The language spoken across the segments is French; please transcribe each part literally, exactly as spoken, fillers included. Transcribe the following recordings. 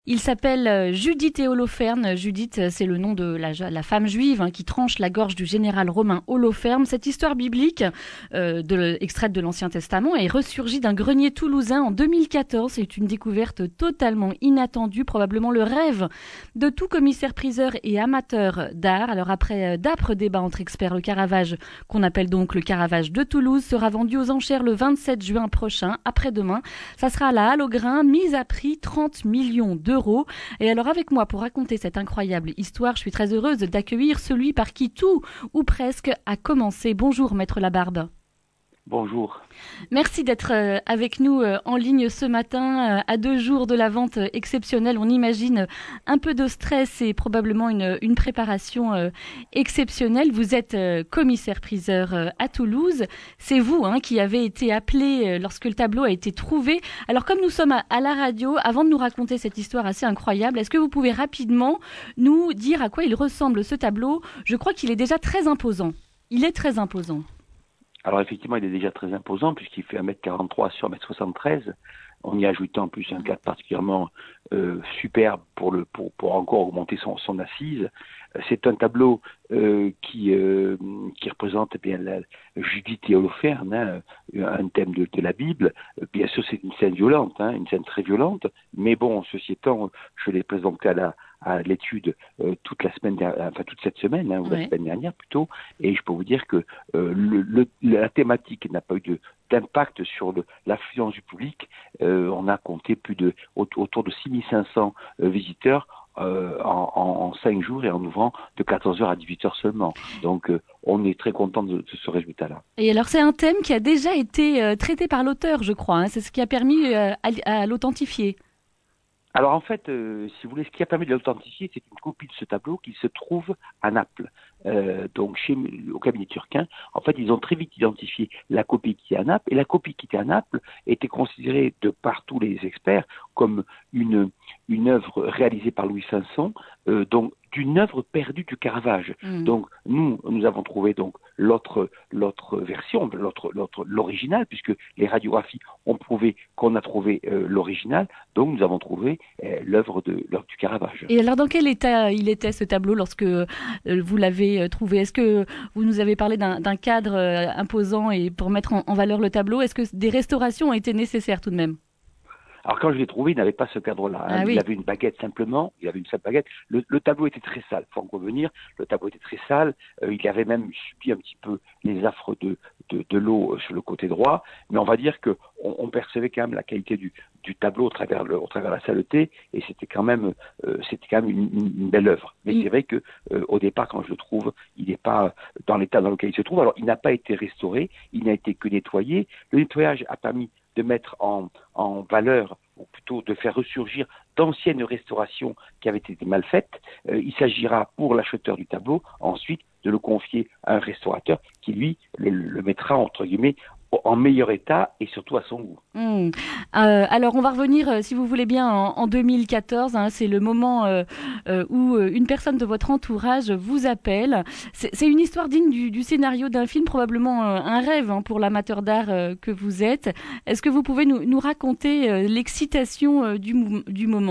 Il s'appelle euh, Judith et Holoferne. Judith, euh, c'est le nom de la, la femme juive hein, qui tranche la gorge du général romain Holoferne. Cette histoire biblique, euh, de, extraite de l'Ancien Testament, est ressurgie d'un grenier toulousain en deux mille quatorze. C'est une découverte totalement inattendue, probablement le rêve de tout commissaire-priseur et amateur d'art. Alors après euh, d'âpres débats entre experts, le Caravage, qu'on appelle donc le Caravage de Toulouse, sera vendu aux enchères le vingt-sept juin prochain, après-demain. Ça sera à la Halle au Grain, mise à prix trente millions d'euros. Et alors avec moi pour raconter cette incroyable histoire, je suis très heureuse d'accueillir celui par qui tout, ou presque, a commencé. Bonjour Maître Labarbe. Bonjour. Merci d'être avec nous en ligne ce matin, à deux jours de la vente exceptionnelle. On imagine un peu de stress et probablement une, une préparation exceptionnelle. Vous êtes commissaire-priseur à Toulouse. C'est vous hein, qui avez été appelé lorsque le tableau a été trouvé. Alors comme nous sommes à, à la radio, avant de nous raconter cette histoire assez incroyable, est-ce que vous pouvez rapidement nous dire à quoi il ressemble ce tableau ? Je crois qu'il est déjà très imposant. Il est très imposant. Alors effectivement, il est déjà très imposant puisqu'il fait un mètre quarante-trois sur un mètre soixante-treize. On y ajoute en plus un cadre particulièrement euh, superbe pour, le, pour, pour encore augmenter son, son assise. C'est un tableau euh, qui, euh, qui représente eh bien la Judith et Holoferne, hein, un thème de, de la Bible. Bien sûr, c'est une scène violente, hein, une scène très violente. Mais bon, ceci étant, je l'ai présenté à la à l'étude euh, toute la semaine, enfin toute cette semaine, hein, ou ouais. la semaine dernière plutôt, et je peux vous dire que euh, le, le, la thématique n'a pas eu de, d'impact sur le, l'affluence du public. Euh, on a compté plus de autour de six mille cinq cents euh, visiteurs euh, en, en, en cinq jours et en ouvrant de quatorze heures à dix-huit heures seulement. Donc euh, on est très content de, de ce résultat-là. Et alors c'est un thème qui a déjà été euh, traité par l'auteur, je crois. Hein, c'est ce qui a permis euh, à, à l'authentifier. Alors en fait, euh, si vous voulez, ce qui a permis de l'authentifier, c'est une copie de ce tableau qui se trouve à Naples, euh, donc chez au cabinet turquin. En fait, ils ont très vite identifié la copie qui est à Naples, et la copie qui était à Naples était considérée de par tous les experts comme une une œuvre réalisée par Louis Sanson, euh, donc d'une œuvre perdue du Caravage. Mmh. Donc nous, nous avons trouvé donc l'autre l'autre version, l'autre l'autre l'original, puisque les radiographies ont prouvé qu'on a trouvé euh, l'original. Donc nous avons trouvé euh, l'œuvre de l'œuvre du Caravage. Et alors dans quel état il était ce tableau lorsque euh, vous l'avez trouvé ? Est-ce que vous nous avez parlé d'un, d'un cadre euh, imposant et pour mettre en, en valeur le tableau, est-ce que des restaurations ont été nécessaires tout de même ? Alors quand je l'ai trouvé, il n'avait pas ce cadre-là. Hein. Ah, oui. Il avait une baguette simplement. Il avait une seule baguette. Le, le tableau était très sale. Faut en revenir. Le tableau était très sale. Euh, il avait même subi un petit peu les affres de de, de l'eau sur le côté droit. Mais on va dire que on, on percevait quand même la qualité du du tableau au travers le, au travers la saleté. Et c'était quand même euh, c'était quand même une, une, une belle œuvre. Mais mmh. c'est vrai que euh, au départ, quand je le trouve, il n'est pas dans l'état dans lequel il se trouve. Alors il n'a pas été restauré. Il n'a été que nettoyé. Le nettoyage a permis de mettre en, en valeur, ou plutôt de faire ressurgir d'anciennes restaurations qui avaient été mal faites. Euh, il s'agira pour l'acheteur du tableau, ensuite, de le confier à un restaurateur qui, lui, le, le mettra, entre guillemets, en meilleur état et surtout à son goût. Mmh. Euh, alors on va revenir, euh, si vous voulez bien, en, en deux mille quatorze. Hein, c'est le moment euh, euh, où une personne de votre entourage vous appelle. C'est, c'est une histoire digne du, du scénario d'un film, probablement euh, un rêve hein, pour l'amateur d'art euh, que vous êtes. Est-ce que vous pouvez nous, nous raconter euh, l'excitation euh, du, du moment ?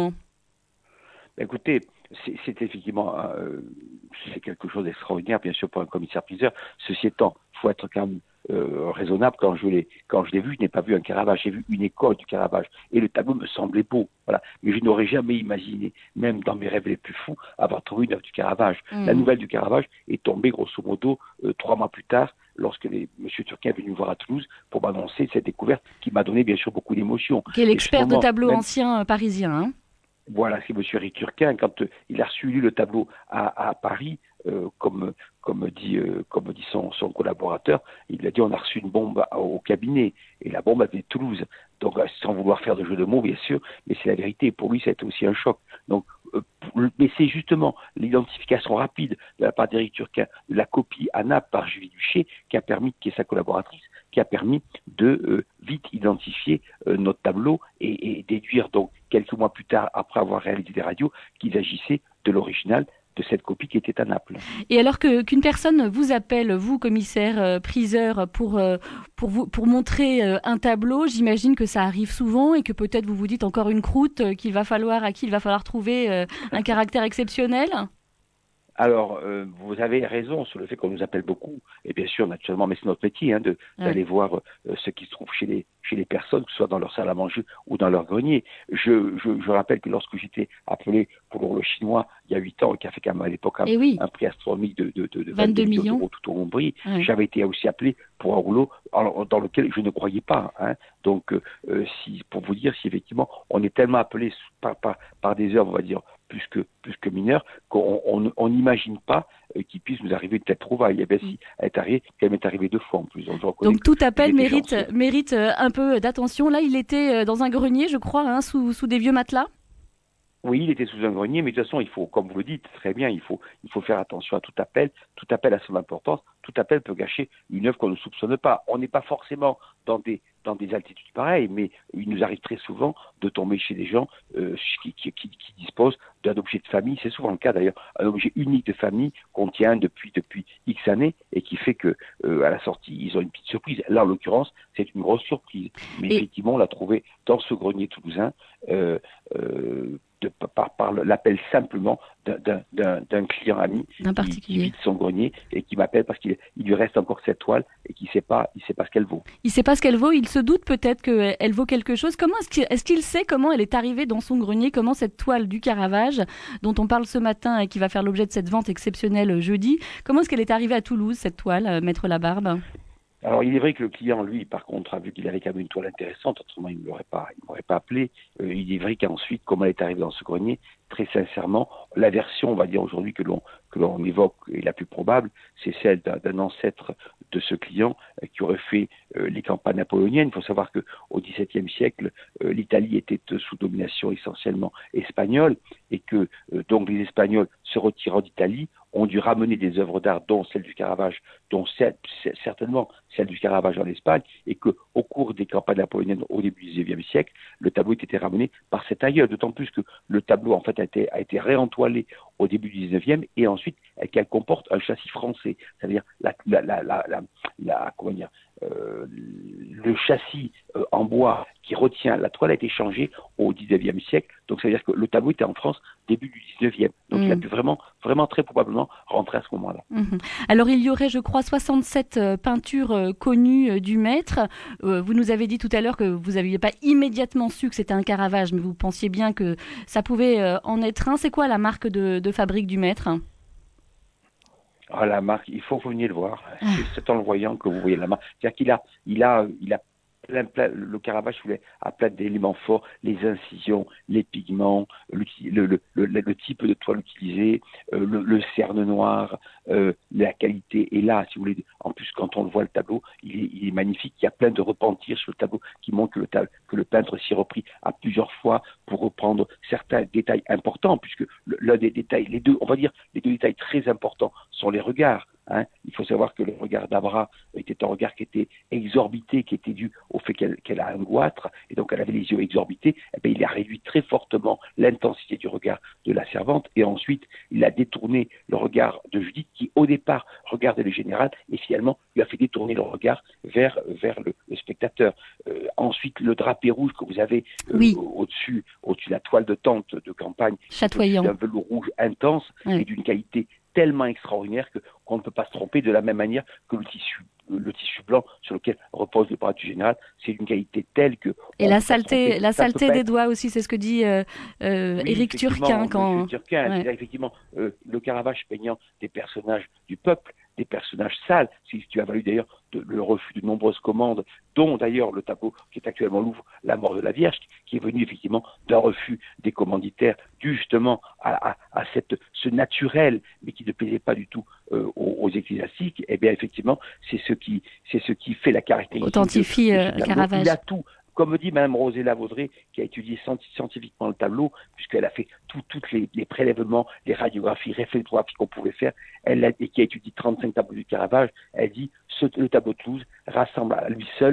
Écoutez, c'est, c'est effectivement euh, c'est quelque chose d'extraordinaire, bien sûr, pour un commissaire-priseur. Ceci étant, il faut être quand même Euh, raisonnable. Quand je l'ai quand je l'ai vu, je n'ai pas vu un Caravage, j'ai vu une école du Caravage et le tableau me semblait beau, voilà. Mais je n'aurais jamais imaginé, même dans mes rêves les plus fous, avoir trouvé une œuvre du Caravage. Mmh. La nouvelle du Caravage est tombée grosso modo euh, trois mois plus tard, lorsque les, Monsieur Turquin est venu me voir à Toulouse pour m'annoncer cette découverte qui m'a donné bien sûr beaucoup d'émotions. Qui est l'expert de tableaux même... anciens euh, parisien. Hein Voilà, c'est Monsieur Eric Turquin, quand euh, il a reçu lui, le tableau à, à Paris, euh, comme comme dit euh, comme dit son, son collaborateur, il a dit on a reçu une bombe à, au cabinet et la bombe avait Toulouse. Donc euh, sans vouloir faire de jeu de mots bien sûr, mais c'est la vérité. Pour lui, ça a été aussi un choc. Donc, euh, mais c'est justement l'identification rapide de la part d'Éric Turquin de la copie à Naples par Julie Duché qui a permis, qui est sa collaboratrice, qui a permis de euh, vite identifier euh, notre tableau et, et déduire donc quelques mois plus tard, après avoir réalisé des radios, qu'il agissait de l'original de cette copie qui était à Naples. Et alors que qu'une personne vous appelle, vous commissaire euh, priseur, pour euh, pour vous pour montrer euh, un tableau, j'imagine que ça arrive souvent et que peut-être vous vous dites encore une croûte euh, qu'il va falloir à qui il va falloir trouver euh, un caractère exceptionnel. Alors, euh, vous avez raison sur le fait qu'on nous appelle beaucoup, et bien sûr, naturellement, mais c'est notre métier hein, de, ouais. d'aller voir euh, ce qui se trouve chez les, chez les personnes, que ce soit dans leur salle à manger ou dans leur grenier. Je, je, je rappelle que lorsque j'étais appelé pour le chinois il y a huit ans, qui a fait quand même à l'époque un, oui. un prix astronomique de, de, de, de vingt-deux millions millions d'euros tout au Montbrie, ouais. j'avais été aussi appelé pour un rouleau alors, dans lequel je ne croyais pas. Hein. Donc, euh, si, pour vous dire si effectivement on est tellement appelé par, par, par des œuvres, on va dire, plus que, plus que mineures, qu'on n'imagine pas euh, qu'il puisse nous arriver une telle trouvaille. Et bien si elle est arrivée, qu'elle m'est arrivée deux fois en plus. Donc, Donc tout appel mérite, mérite un peu d'attention. Là, il était dans un grenier, je crois, hein, sous, sous des vieux matelas. Oui, il était sous un grenier, mais de toute façon, il faut, comme vous le dites très bien, il faut, il faut faire attention à tout appel. Tout appel a son importance. Tout appel peut gâcher une œuvre qu'on ne soupçonne pas. On n'est pas forcément dans des, dans des altitudes pareilles, mais il nous arrive très souvent de tomber chez des gens euh, qui, qui, qui, qui disposent d'un objet de famille. C'est souvent le cas d'ailleurs, un objet unique de famille qu'on tient depuis depuis X années et qui fait que euh, à la sortie ils ont une petite surprise. Là en l'occurrence, c'est une grosse surprise. Mais et... effectivement, on l'a trouvé dans ce grenier toulousain. Euh, euh, De, par, par l'appel simplement d'un, d'un, d'un client ami d'un particulier. Qui, qui vide son grenier et qui m'appelle parce qu'il il lui reste encore cette toile et qu'il sait pas, il sait pas ce qu'elle vaut. Il sait pas ce qu'elle vaut, il se doute peut-être qu'elle vaut quelque chose. Comment est-ce qu'il, est-ce qu'il sait comment elle est arrivée dans son grenier, comment cette toile du Caravage dont on parle ce matin et qui va faire l'objet de cette vente exceptionnelle jeudi, comment est-ce qu'elle est arrivée à Toulouse, cette toile, Maître Labarbe? Alors, il est vrai que le client, lui, par contre, a vu qu'il avait quand même une toile intéressante, autrement, il ne m'aurait pas, il m'aurait pas appelé. Euh, il est vrai qu'ensuite, comment elle est arrivée dans ce grenier, très sincèrement, la version, on va dire aujourd'hui, que l'on, que l'on évoque, et la plus probable, c'est celle d'un, d'un ancêtre de ce client euh, qui aurait fait euh, les campagnes napoléoniennes. Il faut savoir que au XVIIe siècle, euh, l'Italie était sous domination essentiellement espagnole, et que, euh, donc, les Espagnols, se retirant d'Italie, ont dû ramener des œuvres d'art, dont celle du Caravage, dont celle, certainement celle du Caravage en Espagne, et que au cours des campagnes napoléoniennes au début du dix-neuvième siècle, le tableau était ramené par cet aïeul, d'autant plus que le tableau en fait a été, a été réentoilé au début du dix-neuvième et ensuite qu'elle comporte un châssis français, c'est-à-dire la, la, la, la, la, la comment dire, euh, le châssis euh, en bois qui retient la toile a été changé au dix-neuvième siècle, donc ça veut dire que le tableau était en France début du dix-neuvième, donc mmh. il a pu vraiment, vraiment très probablement rentrer à ce moment-là. Mmh. Alors il y aurait, je crois, soixante-sept euh, peintures euh, connues euh, du maître. Euh, vous nous avez dit tout à l'heure que vous n'aviez pas immédiatement su que c'était un Caravage, mais vous pensiez bien que ça pouvait euh, en être un. C'est quoi la marque de, de fabrique du maître ? Ah, la marque, il faut que vous veniez le voir. C'est, c'est en le voyant que vous voyez la marque. C'est-à-dire qu'il a, il a, il a plein, plein, le Caravage a plein d'éléments forts, les incisions, les pigments, le, le, le, le, le type de toile utilisé, euh, le, le cerne noir, euh, la qualité est là, si vous voulez. En plus, quand on le voit le tableau, il est, il est magnifique. Il y a plein de repentirs sur le tableau qui montrent que le, tab- que le peintre s'y est repris à plusieurs fois pour reprendre certains détails importants, puisque le, l'un des détails, les deux, on va dire, les deux détails très importants sont les regards. Hein. Il faut savoir que le regard d'Abra était un regard qui était exorbité, qui était dû au fait qu'elle, qu'elle a un goitre, et donc elle avait les yeux exorbités. Et bien, il a réduit très fortement l'intensité du regard de la servante, et ensuite, il a détourné le regard de Judith, qui au départ regardait le général, et finalement, lui a fait détourner le regard vers, vers le, le spectateur. Euh, ensuite, le drapé rouge que vous avez euh, oui. au-dessus, au-dessus de la toile de tente de campagne, chatoyant, d'un velours rouge intense, oui. et d'une qualité tellement extraordinaire que, qu'on ne peut pas se tromper, de la même manière que le tissu, le tissu blanc sur lequel repose le bras du général, c'est d'une qualité telle que... Et la saleté, la saleté des être... doigts aussi, c'est ce que dit euh, euh, oui, Éric Turquin. Quand... Turquin, ouais. C'est effectivement euh, le Caravage peignant des personnages du peuple, des personnages sales, si tu as valu d'ailleurs de, le refus de nombreuses commandes, dont d'ailleurs le tableau qui est actuellement au Louvre, La mort de la Vierge, qui est venu effectivement d'un refus des commanditaires, dû justement à, à, à cette, ce naturel, mais qui ne plaisait pas du tout euh, aux, aux ecclésiastiques. Et bien effectivement, c'est ce qui, c'est ce qui fait la caractéristique. Authentifie euh, Caravage. Il a tout. Comme dit Mme Rosella Vaudrey, qui a étudié scientifiquement le tableau, puisqu'elle a fait tous les, les prélèvements, les radiographies réflectographiques qu'on pouvait faire, elle a, et qui a étudié trente-cinq tableaux du Caravage, elle dit ce, le tableau de Toulouse rassemble à lui seul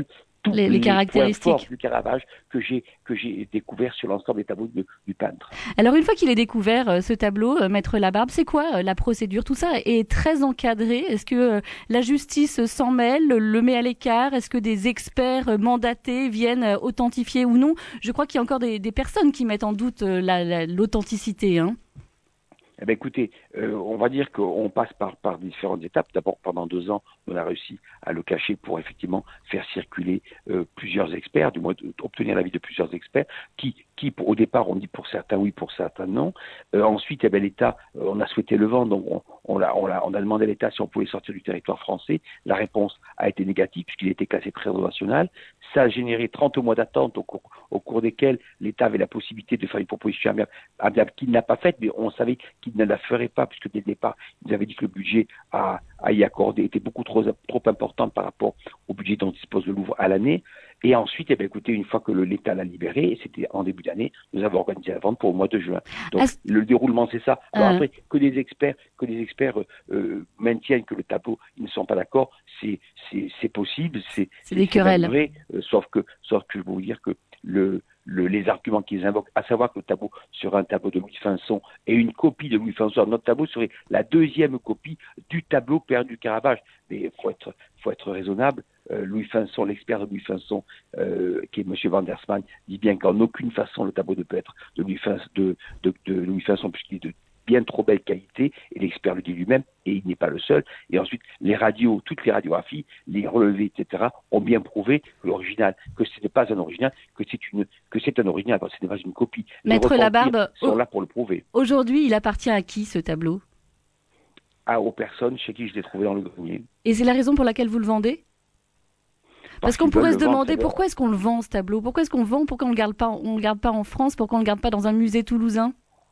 tous les, les les caractéristiques points forts du Caravage que j'ai que j'ai découvert sur l'ensemble des tableaux de, du peintre. Alors une fois qu'il est découvert euh, ce tableau, euh, Maître Labarbe, c'est quoi euh, la procédure? Tout ça est très encadré. Est-ce que euh, la justice s'en mêle, le met à l'écart? Est-ce que des experts euh, mandatés viennent euh, authentifier ou non? Je crois qu'il y a encore des, des personnes qui mettent en doute euh, la, la, l'authenticité, hein. Eh bien, écoutez, euh, on va dire qu'on passe par, par différentes étapes. D'abord, pendant deux ans, on a réussi à le cacher pour effectivement faire circuler euh, plusieurs experts, du moins obtenir l'avis de plusieurs experts, qui, qui au départ, on dit pour certains oui, pour certains non. Euh, ensuite, eh bien, l'État, euh, on a souhaité le vendre, donc on, on, l'a, on, l'a, on a demandé à l'État si on pouvait sortir du territoire français. La réponse a été négative puisqu'il était classé trésor national. Ça a généré trente mois d'attente au cours, au cours desquels l'État avait la possibilité de faire une proposition amiable qu'il n'a pas faite, mais on savait qu'il ne la ferait pas, puisque dès le départ, ils avaient dit que le budget à, à y accorder était beaucoup trop, trop important par rapport au budget dont dispose le Louvre à l'année. Et ensuite, eh bien, écoutez, une fois que le, l'État l'a libéré, et c'était en début d'année, nous avons organisé la vente pour le mois de juin. Donc, ah, le déroulement, c'est ça. Alors euh... après, que des experts, que des experts euh, maintiennent que le tableau, ils ne sont pas d'accord, c'est, c'est, c'est possible, c'est, c'est des querelles. Vrai, euh, sauf que, sauf que je veux vous dire que le, Le, les arguments qu'ils invoquent, à savoir que le tableau sera un tableau de Louis Finson et une copie de Louis Finson, notre tableau serait la deuxième copie du tableau perdu du Caravage. Mais il faut être, faut être raisonnable. Euh, Louis Finson, l'expert de Louis Finson, euh, qui est M. Van der Smaan, dit bien qu'en aucune façon le tableau ne peut être de Louis Finson, de, de, de Louis Finson puisqu'il est de bien trop belle qualité, et l'expert le dit lui-même, et il n'est pas le seul. Et ensuite, les radios, toutes les radiographies, les relevés, et cetera, ont bien prouvé que l'original, que ce n'est pas un original, que c'est une, que c'est un original, ce n'est pas une copie. Maître Labarbe, sont là pour le prouver. Aujourd'hui, il appartient à qui ce tableau? À, aux personnes chez qui je l'ai trouvé dans le grenier. Et c'est la raison pour laquelle vous le vendez? Parce, Parce qu'on pourrait se demander vendre, pourquoi est-ce qu'on le vend ce tableau? Pourquoi est-ce qu'on le vend? Pourquoi on le garde pas, on le garde pas en France? Pourquoi on le garde pas dans un musée toulousain?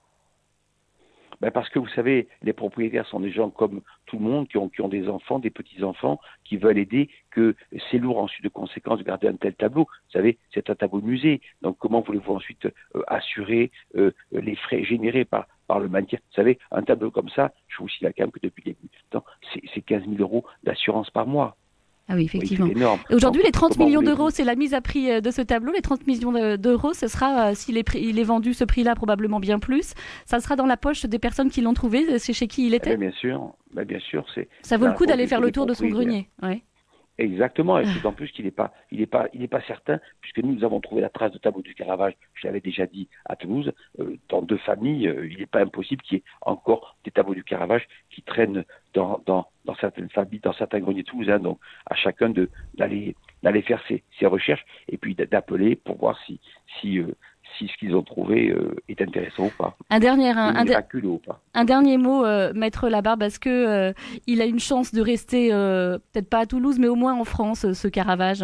Ben parce que vous savez, les propriétaires sont des gens comme tout le monde qui ont, qui ont des enfants, des petits-enfants, qui veulent aider, que c'est lourd ensuite de conséquences de garder un tel tableau. Vous savez, c'est un tableau de musée. Donc comment voulez-vous ensuite euh, assurer euh, les frais générés par, par le maintien? Vous savez, un tableau comme ça, je vous signale quand même que depuis le début du temps, c'est, c'est quinze mille euros d'assurance par mois. Ah oui, effectivement. Oui, c'est énorme. Et aujourd'hui, donc, les trente millions d'euros, c'est la mise à prix de ce tableau. Les trente millions d'euros, ce sera, euh, s'il est, pris, il est vendu ce prix-là, probablement bien plus. Ça sera dans la poche des personnes qui l'ont trouvé. C'est chez qui il était? Eh bien, bien sûr, ben, bien sûr. C'est, ça vaut le coup d'aller faire le tour de son grenier. Ouais. Exactement, et c'est en plus qu'il n'est pas, il n'est pas, il n'est pas certain, puisque nous, nous avons trouvé la trace de tableau du Caravage, je l'avais déjà dit à Toulouse, euh, dans deux familles, euh, il n'est pas impossible qu'il y ait encore des tableaux du Caravage qui traînent dans, dans, dans certaines familles, dans certains greniers toulousains. Donc, à chacun de d'aller, d'aller faire ses, ses recherches et puis d'appeler pour voir si, si, euh, si ce qu'ils ont trouvé euh, est intéressant ou pas. Un dernier, un, un, de, ou pas. un dernier mot, euh, Maître Labarbe, est-ce que euh, il a une chance de rester, euh, peut-être pas à Toulouse, mais au moins en France, ce Caravage?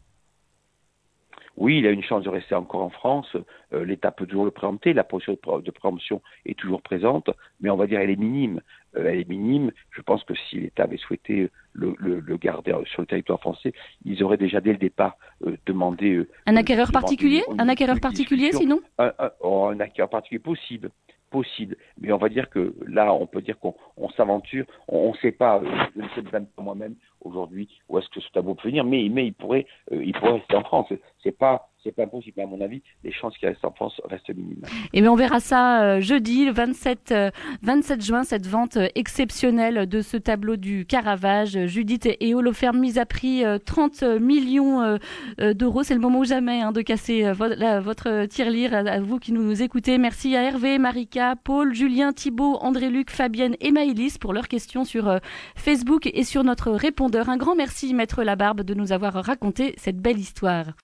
Oui, il a une chance de rester encore en France. Euh, L'État peut toujours le préempter. La procédure de préemption est toujours présente, mais on va dire elle est minime. Euh, elle est minime. Je pense que si l'État avait souhaité le, le, le garder sur le territoire français, ils auraient déjà dès le départ euh, demandé... Euh, un acquéreur particulier une, une, Un acquéreur particulier, sinon un, un, oh, un acquéreur particulier possible. possible. Mais on va dire que là, on peut dire qu'on on s'aventure. On ne sait pas, euh, je ne sais même pas moi-même aujourd'hui où est-ce que ce tableau peut venir, mais, mais il pourrait, euh, il pourrait rester en France. C'est pas, c'est pas impossible. Mais à mon avis, les chances qu'il reste en France restent minimes. Et bien on verra ça euh, jeudi, le vingt-sept, euh, vingt-sept juin, cette vente euh, exceptionnelle de ce tableau du Caravage. Judith et Holoferne, mise à prix euh, trente millions euh, euh, d'euros. C'est le moment ou jamais hein, de casser euh, vo- la, votre tirelire à, à vous qui nous écoutez. Merci à Hervé, Marika, Paul, Julien, Thibault, André-Luc, Fabienne et Maëlys pour leurs questions sur euh, Facebook et sur notre répondeur. Un grand merci, Maître Labarbe, de nous avoir raconté cette belle histoire.